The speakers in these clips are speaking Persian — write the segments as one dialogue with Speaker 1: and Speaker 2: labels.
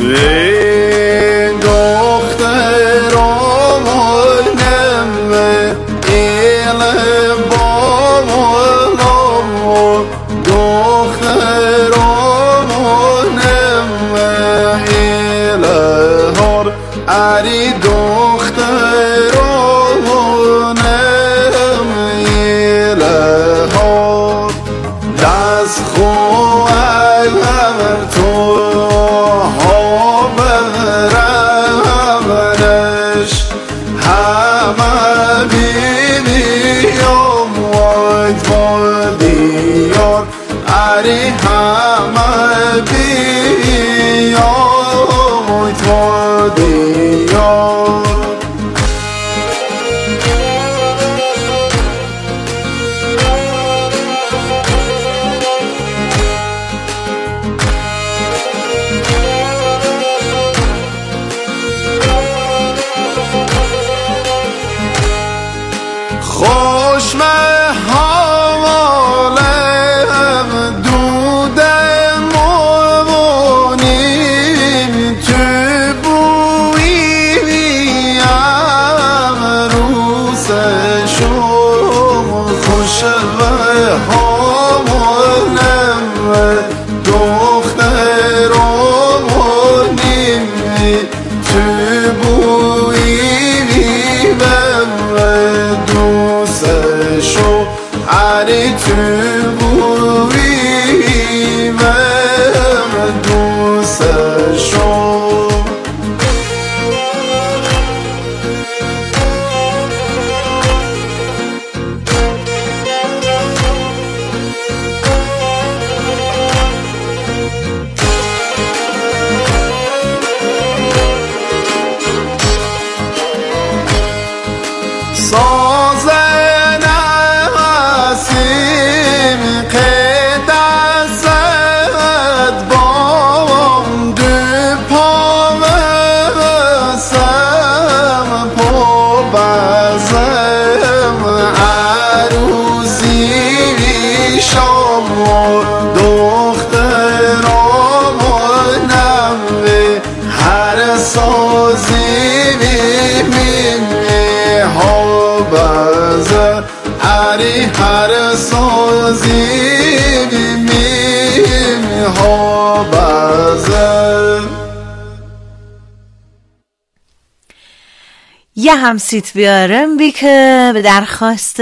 Speaker 1: یه همسیت بیارم بی که به درخواست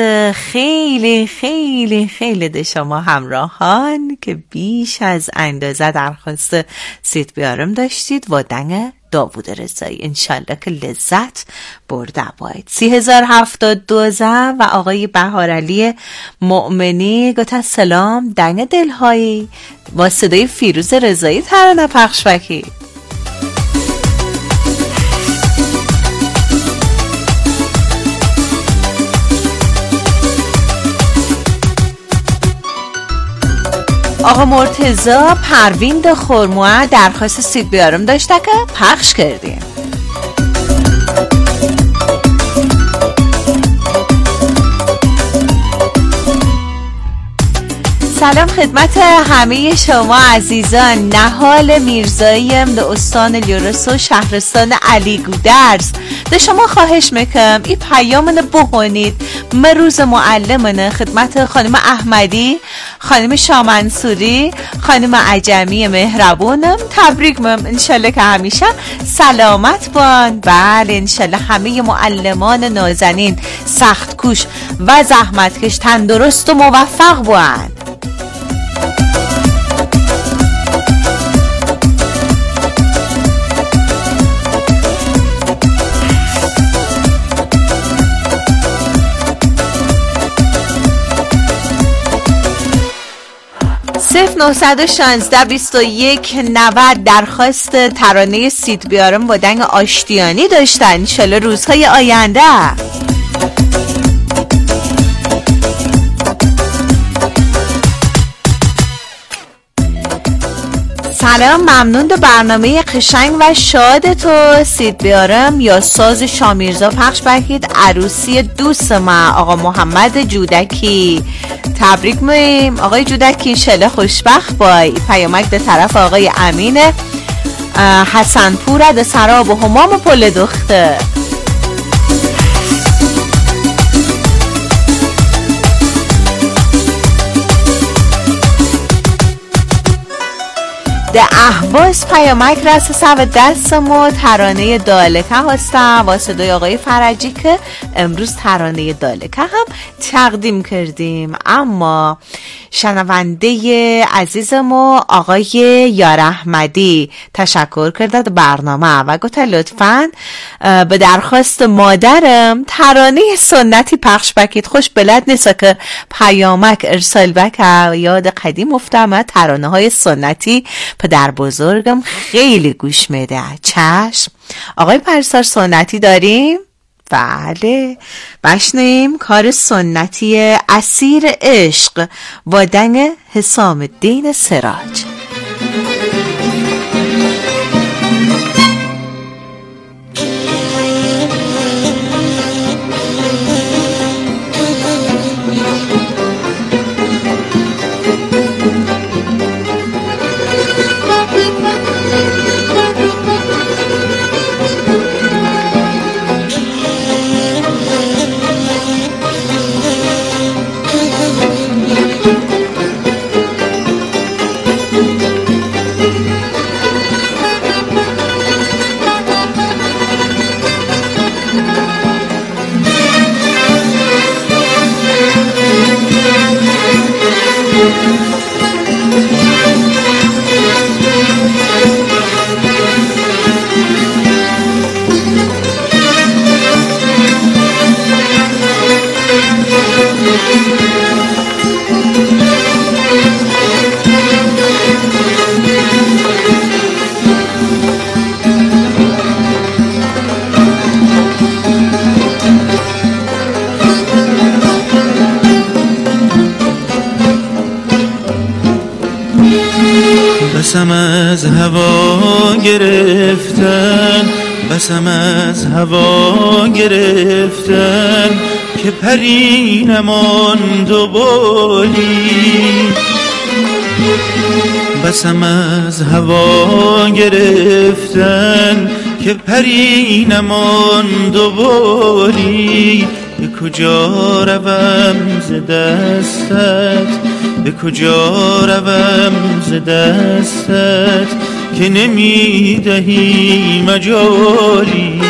Speaker 1: خیلی خیلی خیلی ده شما همراهان که بیش از اندازه درخواست سیت بیارم داشتید و دنگ داوود رضایی انشالله که لذت برده باید. 3072 و آقای بهارعلی مؤمنی گفت سلام دنگ دلهایی با صدای فیروز رضایی ترانه پخش بکی. آقا مرتضی پروین ده خرموه درخواست سید بیارم داشته که پخش کردیم. سلام خدمت همه شما عزیزان. نهال میرزاییم ده استان لیورس و شهرستان علی گودرز ده شما خواهش میکنم این پیامن بخونید. مروز معلمانه خدمت خانم احمدی، خانم شامنصوری، خانم عجمی مهربونم تبریک مم. انشالله که همیشه سلامت بان. بله انشالله همه معلمان نازنین سخت کوش و زحمتکش تندرست و موفق بان. صرف 916 21 90 درخواست ترانه سید بیارم با دنگ آشتیانی داشتن. انشالله روزهای آینده. سلام ممنون دو برنامه قشنگ و شاد تو سید بیارم یا ساز شامیرزا پخش بکید عروسی دوست ما آقا محمد جودکی. تبریک میگیم آقای جودکی انشالله خوشبخت بای. پیامک به طرف آقای امینه حسن پور د سراب و همام پل دخته. ده احواز پیامک رس سو دست ما ترانه دالکه هستم با صدای آقای فرجی که امروز ترانه دالکه هم تقدیم کردیم. اما شنونده عزیز ما آقای یار احمدی تشکر کرده برنامه و گفت لطفاً به درخواست مادرم ترانه سنتی پخش بکید. خوش بلد نیست که پیامک ارسال بکر. یاد قدیم افتم ترانه های سنتی پدر بزرگم خیلی گوش میده. چشم آقای پرستار سنتی داریم؟ بله بشنیم کار سنتی اسیر عشق وادن حسام الدین سراج.
Speaker 2: بسم از هوا گرفتن، بسم از هوا گرفتن که پری نماند و بالی. بسم از هوا گرفتن که پری نماند و بالی. به کجا روم ز دستت، به کجا روم ز دستت که نمیدهی مجالی.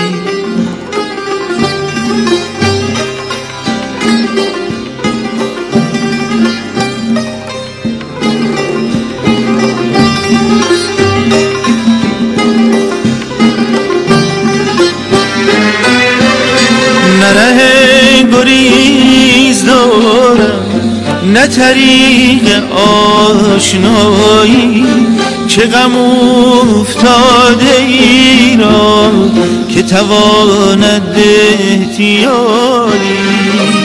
Speaker 2: نره گریز دارم نه طریق آشنایی، چه غم افتاده ای را که تواند احتیالی.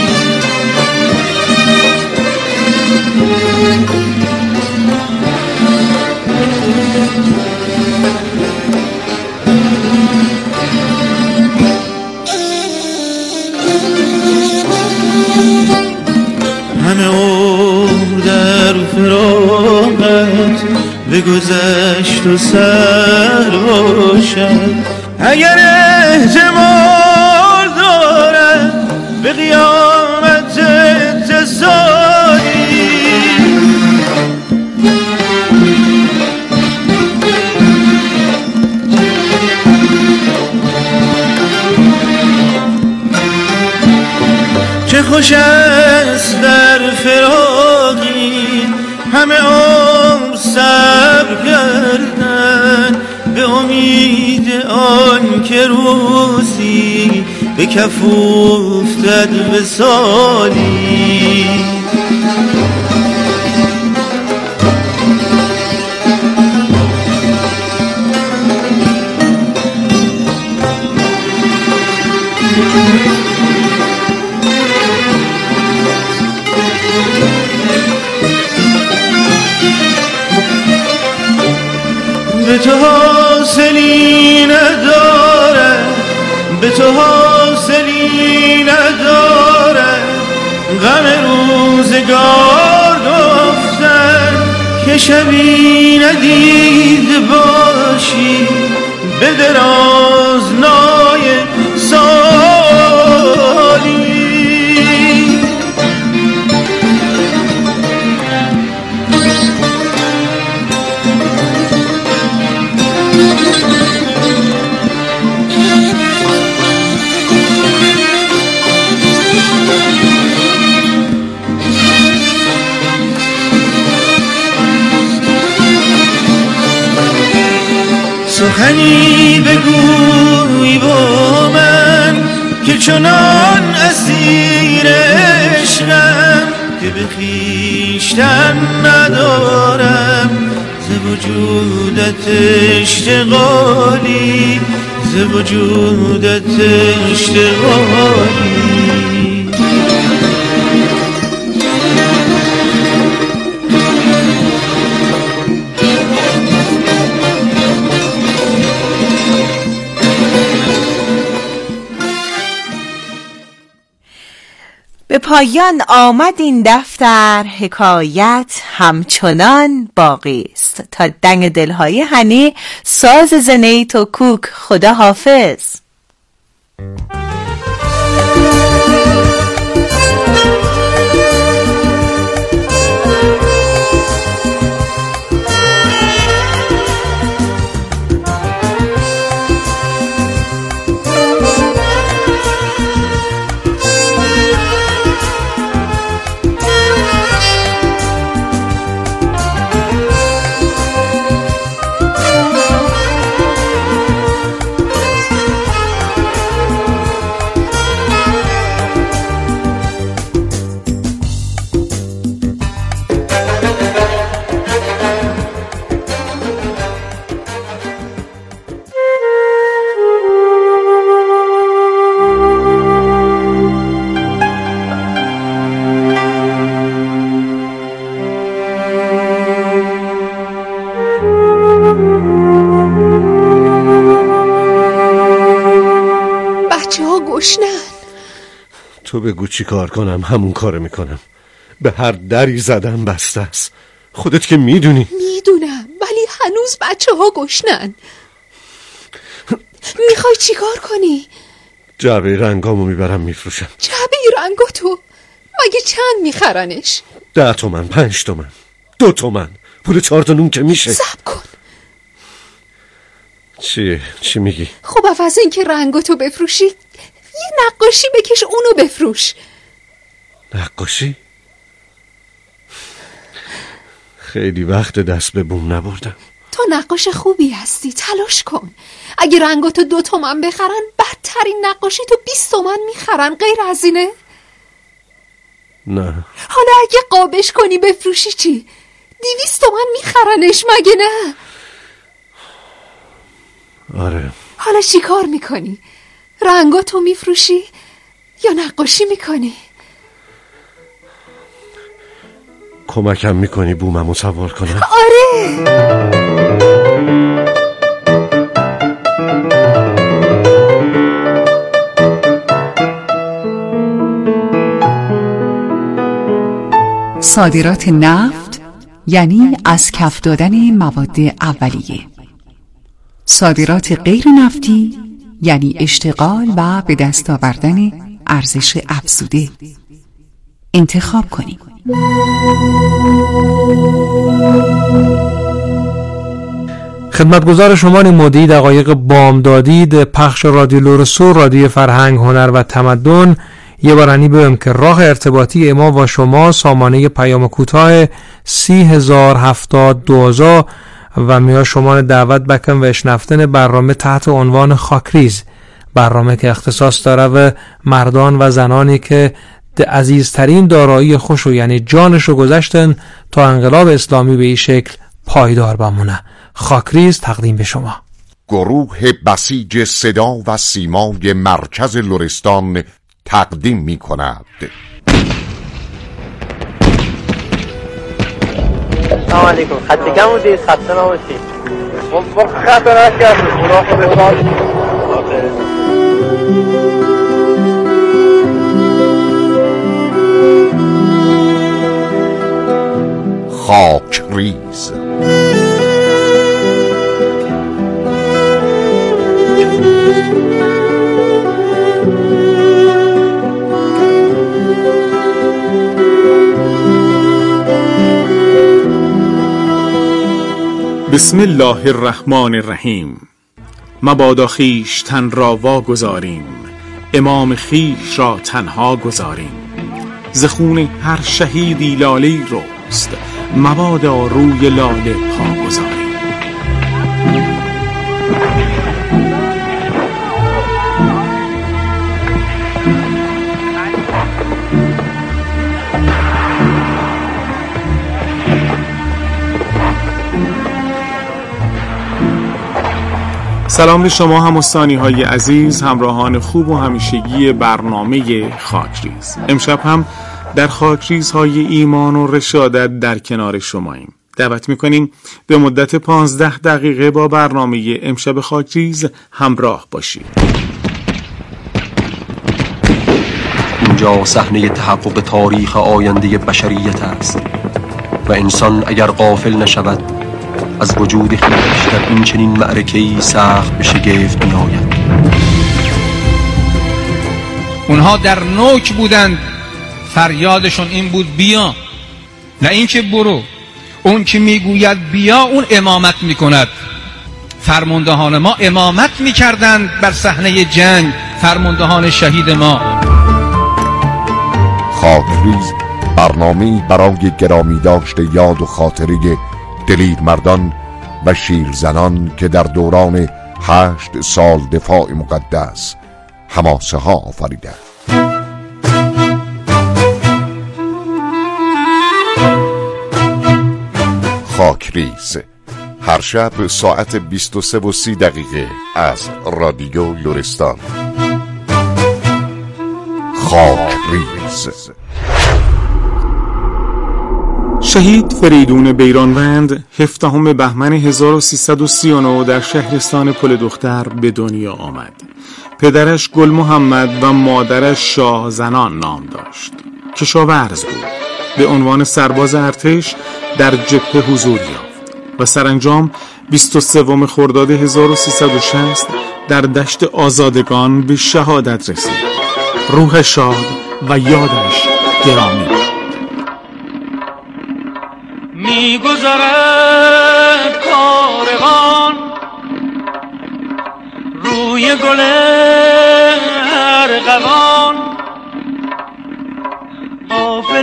Speaker 2: همه عمر در فراقت بگذشت و سر باشد، اگر احتمال دارد به قیامت اتصالی. چه خوش است در فراقی همه عمر صبر کردن، به امید آن که روزی به کف افتد وصالی. به تو حاصلی نداره، به تو حاصلی نداره، غم روزگار گفتن که شبی ندید باشی. به درازنای سالی. سخنی بگوی با من که چنان اسیر عشقم که به خویشتن ندارم ز وجودت اشتغالی، ز وجودت اشتغالی.
Speaker 1: به پایان آمد این دفتر، حکایت همچنان باقی است. تا دنگ دلهای هنی، ساز زنهی تو کوک. خدا حافظ.
Speaker 3: تو بگو چی کار کنم همون کار میکنم. به هر دری زدم بسته است. خودت که میدونی.
Speaker 4: میدونم، ولی هنوز بچه ها گشنن. میخوای چی کار کنی؟
Speaker 3: جعبه رنگامو میبرم میفروشم.
Speaker 4: جعبه رنگاتو؟ مگه چند میخرنش؟
Speaker 3: 10 تومن، 5 تومن، 2 تومن. پول 4 تا نون که میشه.
Speaker 4: صبر کن.
Speaker 3: چی میگی؟
Speaker 4: خب عوض این که رنگاتو بفروشی، یه نقاشی بکش اونو بفروش.
Speaker 3: نقاشی؟ خیلی وقت دست به بوم نبردم.
Speaker 4: تو نقاش خوبی هستی، تلاش کن. اگه رنگاتو 2 تومن بخرن، بدترین نقاشی تو 20 تومن میخرن. غیر از اینه؟
Speaker 3: نه.
Speaker 4: حالا اگه قابش کنی بفروشی چی؟ 200 تومن میخرنش، مگه نه؟
Speaker 3: آره.
Speaker 4: حالا چی کار میکنی؟ رنگاتو میفروشی یا نقاشی میکنی؟
Speaker 3: کمکم میکنی بوممو سوار کنم؟
Speaker 4: آره.
Speaker 5: صادرات نفت یعنی از کف دادن مواد اولیه. صادرات غیر نفتی یعنی اشتغال و به دست آوردن ارزش افزوده. انتخاب کنیم.
Speaker 6: خدمتگزار شما نمودی دقایق بامدادید پخش رادیو لرسو، رادیو فرهنگ، هنر و تمدن. یه بارانی بگم که راه ارتباطی ما و شما سامانه پیام کوتاه 30,070 و میا شما دعوت بکن و اشنفتن برنامه تحت عنوان خاکریز، برنامه که اختصاص داره و مردان و زنانی که عزیزترین دارایی خوشو یعنی جانشو گذاشتن تا انقلاب اسلامی به این شکل پایدار بمونه. خاکریز تقدیم به شما.
Speaker 7: گروه بسیج صدا و سیمای مرکز لرستان تقدیم می کند.
Speaker 8: سلام علیکم. خسته کم بودید؟ خسته نباشید. خب خطر نکردید. خدا خودتان.
Speaker 7: خاک ریز.
Speaker 9: بسم الله الرحمن الرحیم. مبادا خویشتن را واگذاریم، امام خویش را تنها گذاریم. ز خون هر شهیدی لاله رست، مبادا روی لاله پا گذاریم. سلام به شما هموطنانی های عزیز، همراهان خوب و همیشگی برنامه خاکریز. امشب هم در خاکریزهای ایمان و رشادت در کنار شماییم. دعوت میکنیم به مدت 15 دقیقه با برنامه امشب خاکریز همراه باشید.
Speaker 10: اینجا صحنه تحقق تاریخ آینده بشریت است و انسان اگر غافل نشود از وجود خویش در این چنین معرکه‌ای سخت به شگفت می‌آید.
Speaker 11: اونها در نوک بودند، فریادشون این بود بیا، نه این که برو. اون که میگوید بیا اون امامت میکند. فرماندهان ما امامت میکردند بر صحنه جنگ، فرماندهان شهید ما.
Speaker 7: خاکریز برنامه‌ای برای گرامی داشت یاد و خاطره دلیر مردان و شیرزنان که در دوران 8 سال دفاع مقدس حماسه ها آفریدند. خاکریز هر شب ساعت 23:30 از رادیو لرستان. خاکریز.
Speaker 9: شهید فریدون بیرانوند 17 بهمن 1339 در شهرستان پل دختر به دنیا آمد. پدرش گل محمد و مادرش شاه زنان نام داشت. کشاورز بود. به عنوان سرباز ارتش در جبهه حضور یافت و سرانجام 23 خرداد 1360 در دشت آزادگان به شهادت رسید. روح شاد و یادش گرامی.
Speaker 2: می‌گذرد کاروان روی گل ارغوان، غافل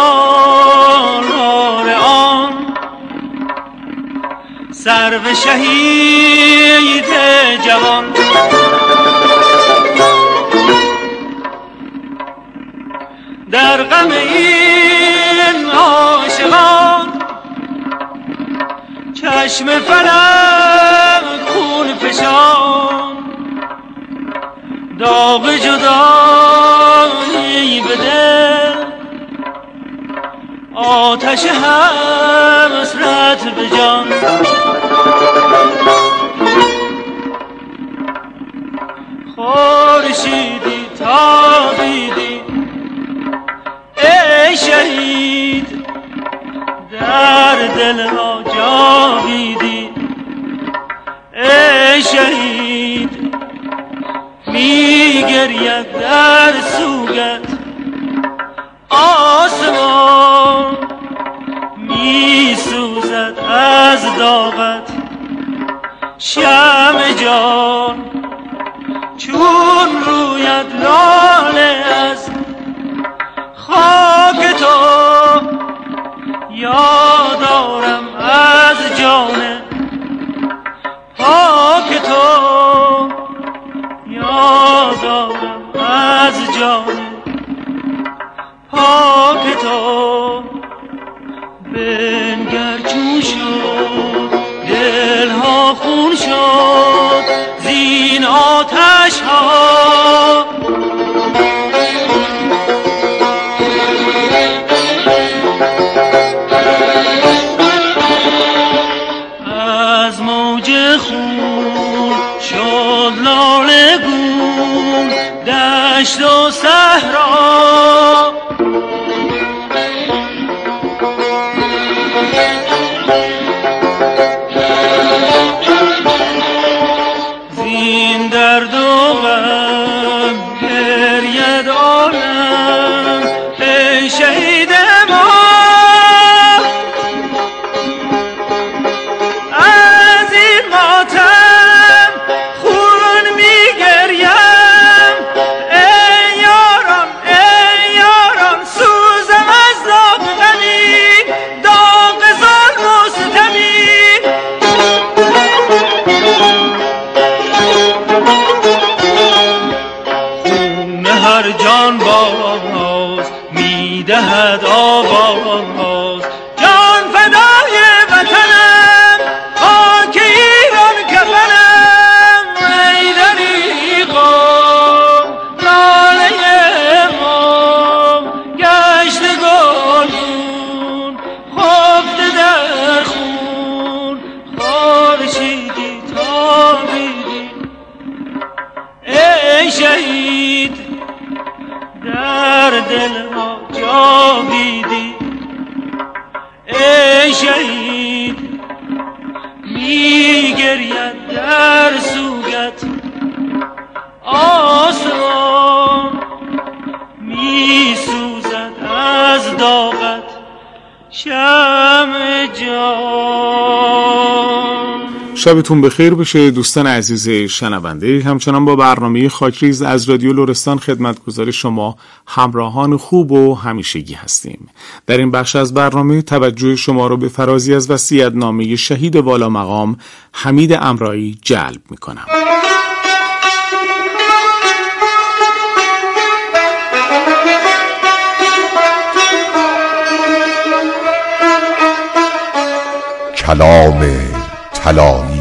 Speaker 2: سالار آن سرو شهید جوان. در غم این عاشقان چشم فلک خون فشان، داغ جدایی به دل، آتش حسرت به جان. خورشیدی تابیدی ای شهید، در دلها جاویدی ای شهید. میگرید در سوگت آسمان، میسوزد از داغت شمع جان. چون رویت لاله از خاک تو، یادارم از جان پاک تو، یادارم از جان پاک تو. بنگر چون شد دلها خون شد زین آتش ها. از موج خون شد لاله گون دشت و صحرا. زین درد و غم گرید عالم ای شهید ما. جان باز میدهد آواز. جان فدای وطنم، خاک ایران کفنم، ای دریغا لاله ما گشت گلگون خفته در خون. خورشیدی تابیدی ای شهید، در دل ما جاویدی ای شهید. میگرید در سوگت آسمان، میسوزد از داغت شمع جان.
Speaker 9: شبتون بخیر بشه دوستان عزیز شنونده. همچنان با برنامه خاکریز از رادیو لرستان خدمتگزار شما همراهان خوب و همیشگی هستیم. در این بخش از برنامه توجه شما رو به فرازی از وصیت‌نامه شهید والا مقام حمید امرایی جلب میکنم.
Speaker 7: کلام طلایی.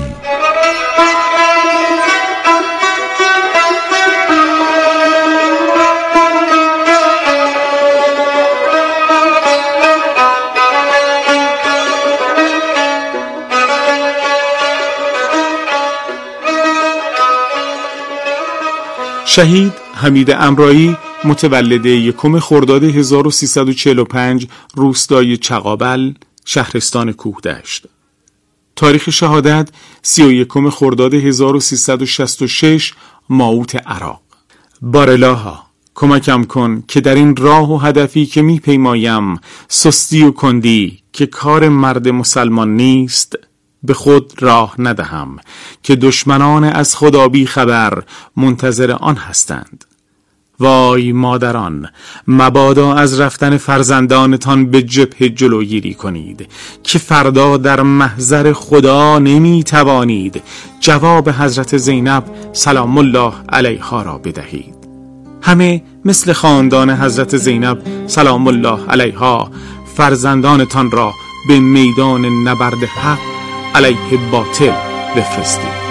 Speaker 9: شهید حمید امرایی متولد 1 خرداد 1345 روستای چغابل شهرستان کوهدشت. تاریخ شهادت 31 خرداد 1366 ماوت عراق. بارالها کمکم کن که در این راه و هدفی که می پیمایم سستی و کندی که کار مرد مسلمان نیست به خود راه ندهم، که دشمنان از خدا بی خبر منتظر آن هستند. وای مادران، مبادا از رفتن فرزندانتان به جبهه جلوگیری کنید که فردا در محضر خدا نمی توانید جواب حضرت زینب سلام الله علیها را بدهید. همه مثل خاندان حضرت زینب سلام الله علیها فرزندانتان را به میدان نبرد حق علیه باطل بفرستید.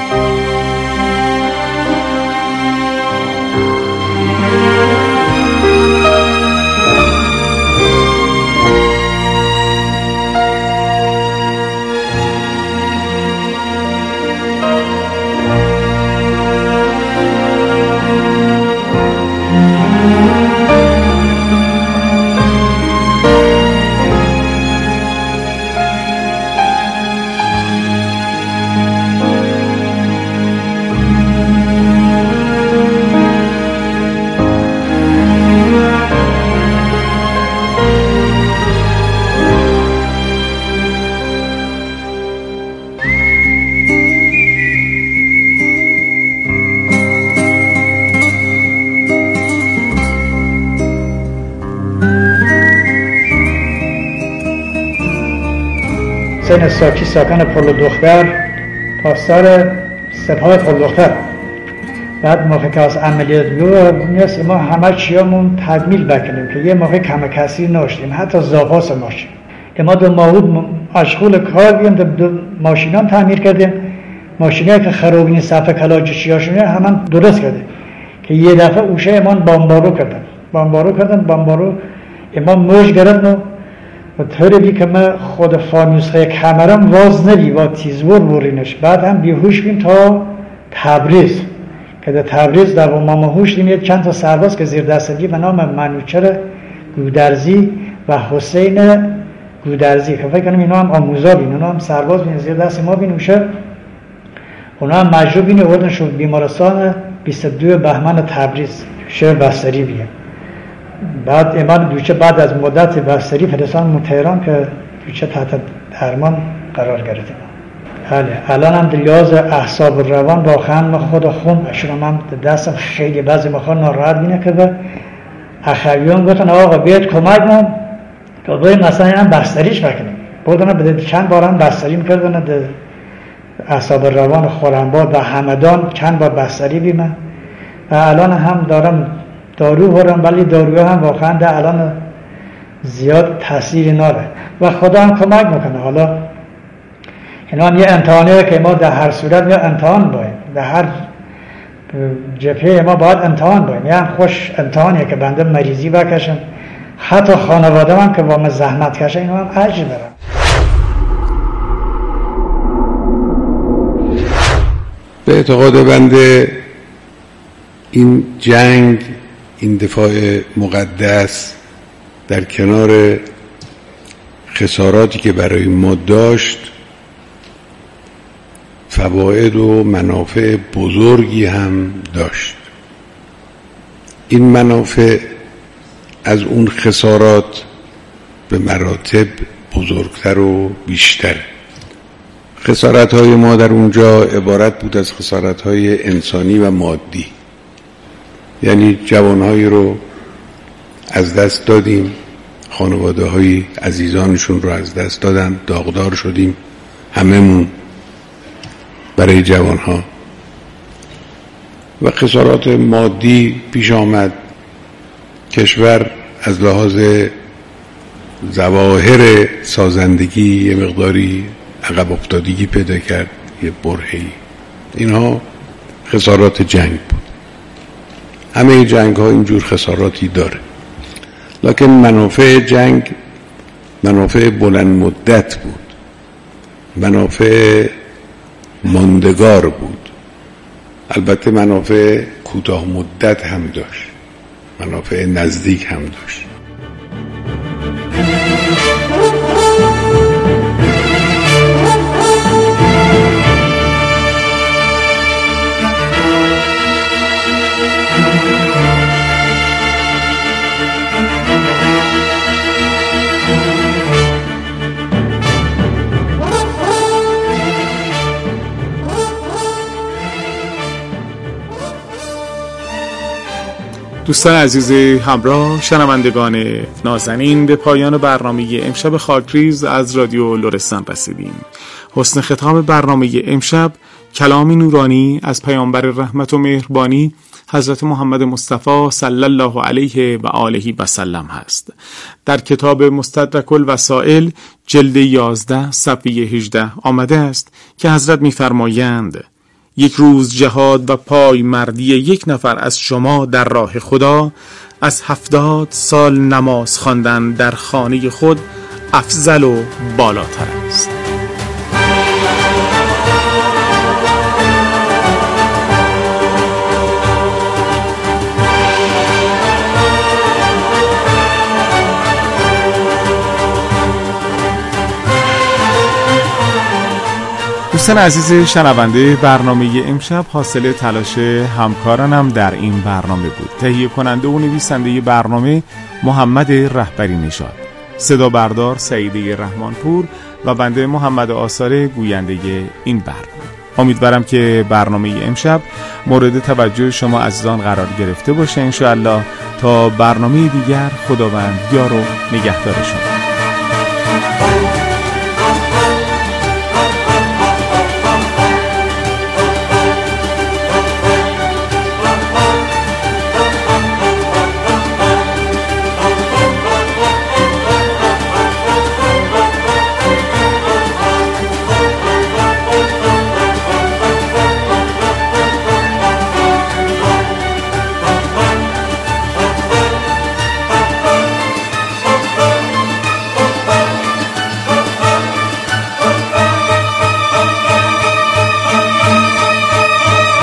Speaker 12: حسین ساکی ساکن پل دختر، پاسدار سپاه پل دختر. بعد موقع که از عملیات میست ما همه چیامون تکمیل بکنیم که یه موقع کم کسی ناشتیم، حتی زاپاس ماشین. ما دو ماهود مشغول کار بیم، دو ماشینان تعمیر کردیم. ماشینایی که خراب نیست صفحه کلاج چیاشونه همان درست کردیم که یه دفعه اوشه امان بمبارو کردن امان موج گرفتن و طوری که من خود فانوسخه کمرم واز نبی با تیزبور برینش. بعد هم بیهوش بیم تا تبریز که در تبریز در ما هوش دیم چند تا سرباز که زیر دستگی به نام منوچهر گودرزی و حسین گودرزی که فکر کنم اینا هم آموزا بین، اونا هم سرباز بین زیر دست ما بین اوشه. اونا هم مجروب بین آوردن شد بیمارستان 22 بهمن تبریز شهر بستری بیم. بعد ایمان دوچه بعد از مدت بستری فرستان تهران که دوچه تحت درمان قرار گرفته. بله الان هم دلیاز احساب روان با خم خود خون شما هم دستم خیلی بعضی مخواه ناراحت بینه که به اخویان گفتن آقا بیاید کمک من که باید مثلا هم بستریش بکنیم. بودن بده چند بار هم بستری میکردن در احساب روان خورنباد و همدان چند بار بستری بیمه و الان هم دارم دارو خورم، ولی داروی هم واقعا در الان زیاد تاثیر ناره و خدا هم کمک میکنه. حالا اینا هم یه امتحانیه که ما در هر صورت یا امتحان باید، در هر جبهه ما باید امتحان باید. یعنی خوش امتحانیه که بنده مریضی بکشم، حتی خانواده هم که با من زحمت کشه اینا هم اجر برم.
Speaker 13: به اعتقاد بنده این جنگ، این دفاع مقدس در کنار خساراتی که برای ما داشت فواید و منافع بزرگی هم داشت. این منافع از اون خسارات به مراتب بزرگتر و بیشتر. خسارت‌های ما در اونجا عبارت بود از خسارت‌های انسانی و مادی، یعنی جوانهایی رو از دست دادیم، خانواده‌های عزیزانشون رو از دست دادن، داغدار شدیم هممون برای جوانها. و خسارات مادی پیش آمد. کشور از لحاظ ظواهر سازندگی یه مقداری عقب افتادگی پیدا کرد، یه برهه‌ای. اینها خسارات جنگ بود. همه جنگ ها اینجور خساراتی داره، لکن منافع جنگ منافع بلند مدت بود، منافع ماندگار بود. البته منافع کوتاه مدت هم داشت، منافع نزدیک هم داشت.
Speaker 9: دوستان عزیز همراه، شنوندگان نازنین، به پایان برنامه امشب خاکریز از رادیو لرستان رسیدیم. حسن ختام برنامه امشب کلامی نورانی از پیامبر رحمت و مهربانی حضرت محمد مصطفی صلی الله علیه و آله و سلم هست. در کتاب مستدرک الوسائل جلد 11 صفحه 18 آمده است که حضرت می‌فرمایند: یک روز جهاد و پای مردی یک نفر از شما در راه خدا از 70 سال نماز خواندن در خانه خود افضل و بالاتر است. دوستان عزیز شنونده، برنامه امشب حاصل تلاش همکارانم در این برنامه بود. تهیه کننده و نویسنده برنامه محمد رهبری نژاد، صدا بردار سعیده رحمانپور و بنده محمد آثار گوینده این برنامه. امیدوارم که برنامه امشب مورد توجه شما عزیزان قرار گرفته باشه. انشاءالله تا برنامه دیگر، خداوند یار و نگهدار شما.